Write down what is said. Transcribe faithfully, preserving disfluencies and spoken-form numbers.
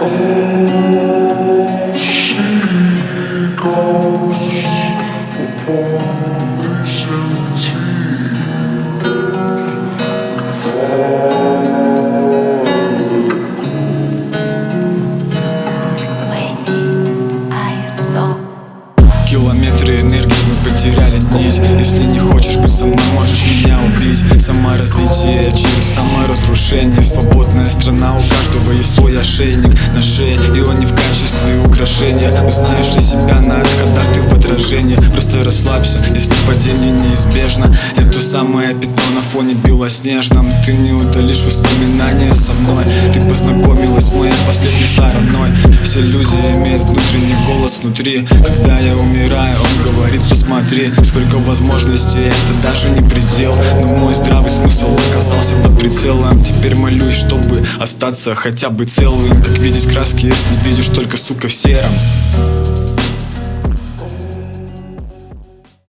Километры энергии мы потеряли нить. Если не хочешь быть со мной, можешь меня убить. Саморазвитие через саморазрушение. Свободная страна, у каждого есть свой ошейник на шее, и он не в качестве украшения. Узнаешь ли себя на отходах, ты в подражении. Просто расслабься, если падение неизбежно. Я то самое пятно на фоне белоснежном. Ты не удалишь воспоминания со мной. Ты познакомилась с моей последней стороной. Все люди имеют внутренний голос внутри. Когда я умираю, он говорит: посмотри, сколько возможностей, это даже не предел. Но мой здравый смысл оказался под прицелом. Теперь молюсь, чтобы остаться хотя бы целым. Как видеть краски, если видишь только, сука, в сером.